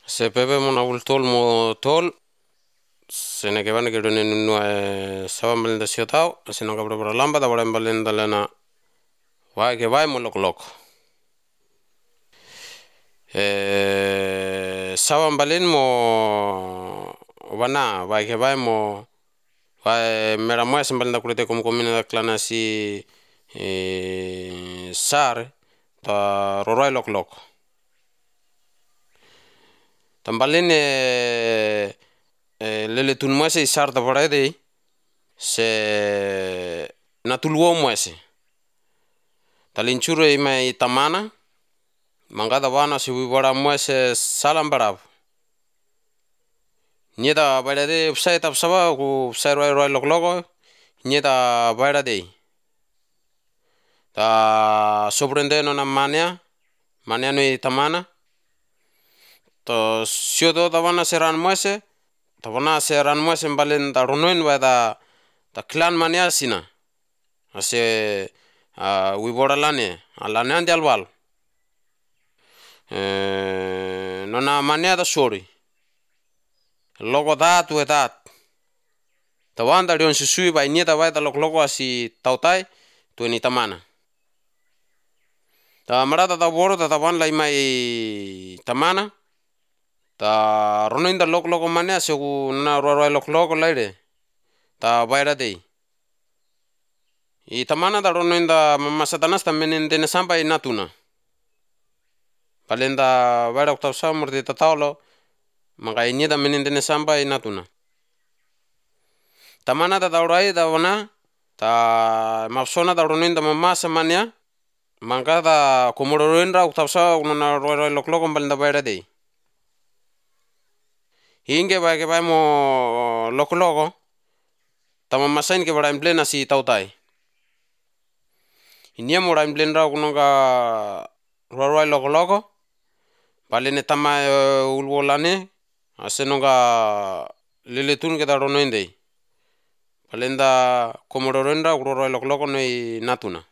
Se pepe mona ultol mo tol sene ke bane ke done no sawan balenda siotao sene ka bra lamba da bra balenda lena vai ke vai mo lok sawan balen mo wana vai ke vai mo vai mera mo sem balenda kurete kom komina da klana si sar ta rorai lok tambalen lele tun moese sar ta bra de se natulwo moese talinchure mai tamana mangada wana si bora moese salam barab nieda bada de upsai tap saba ku upsai roi lok nieda bada de ta sobrende no na mania no tamana to siodo da wana seran moese ta wana seran moese balen ta ronoin wada ta clan mania sina ase wibora lane alane andi alwal nona mania da sori logo dat we dat ta wanda dion susui bai nieta bai ta lok asi tautai tu ni tamana ta marada ta boro ta wan lai mai tamana ta ronoin da lok mania se ku na ro lok laide ta baira dei I tamana da ronoin da masatanas ta menen dene sampai natuna palenda baira ta samur de tatalo magai nieda menen dene sampai natuna tamana da daurai da wana ta mapsona da ronoin da mamasa mania mangada komororendra utapsa una ro lok balenda baira dei hinge ba ke ba mo lok tama masain ke bara plena si tautai inia mo ram plendra kunonga ro lok balene tama ulwolane asenonga lele tun ke da ronoindei balenda komororendra ro lok nei natuna